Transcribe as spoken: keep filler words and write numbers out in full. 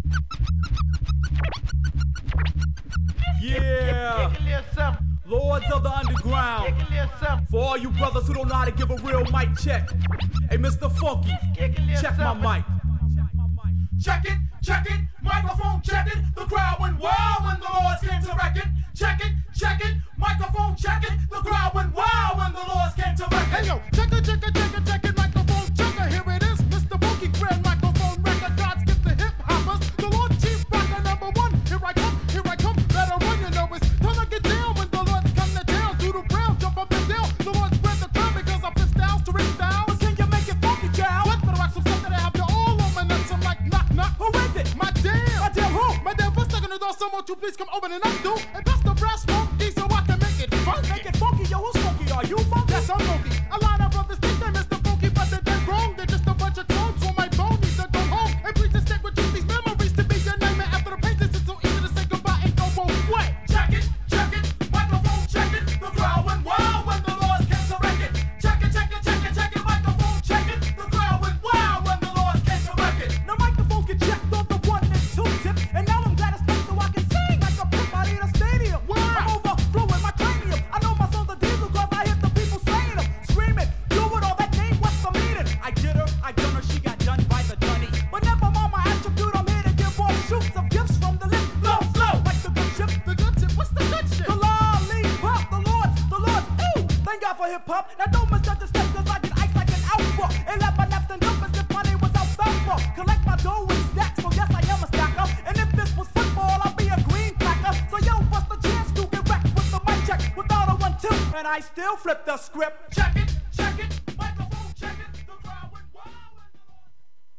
Yeah, Lords of the Underground. For all you brothers who don't know how to give a real mic check. Hey, Mister Funky, check my mic. Check it, check it, microphone check it. The crowd went wild when the Lords came to wreck it. Check it, check it, microphone check it. The crowd went wild when the Lords came to wreck it. Hey yo, check it, check it, check it, check it, microphone checker. Here it is, Mister Funky Grand Microphone Record. God's gift to hip hoppers. The Lord Chief Rocker number one. Here I come, here I come. Better run, you know it's time to get down when the Lords come to town. Do the brown, jump up and down. The Lord spread the crown because I flip styles to rich styles. But can you make it funky, child? What? Better rock some stuff that I have you all on my nuts. I'm like knock knock. Who is it? My damn. My damn who? My damn first stuck in the door. So won't you please come open and undo and pass the brass funky so I can make it funky. Make it funky, yo. Who's funky? Are you funky? Yes, I'm funky. A lot of brothers think they're Mister Funky, but they're dead wrong. They're just a bunch of clones. So my bone needs to go home. And please just stick with you these memories to be your name. And after the pain, it's so easy to say goodbye and go both way. Check it, check it, microphone check it. The crowd went wild when the Lords came to wreck it. Check it, check it, check it, check it, microphone check it. The crowd went wild when the Lords came to wreck it. Now microphones get checked on the one and two tip. And now I'm glad it's back so I can sing like a pimp out in a stadium. Wow. I'm overflowing my cranium. I know my songs are diesel cause I hear the people saying them. Screaming, do it all that name, what's the meaning? I did her, I done her, she got done by the dunny. But never mind my attribute, I'm here to give off shoots of gifts from the lip. Flow, flow, like the good ship. The good tip, what's the good shit? The lollipop, the lords, the lords, ooh. Thank God for hip hop. Now don't misunderstand cause I get ice like an alpha. And let my naps and dump as if my name was out Alpha. Collect my dough in stacks, so yes I am a stacker. And if this was football, I'd be a green cracker. So yo, what's the chance to get wrecked with the mic check without a one two? And I still flip the script.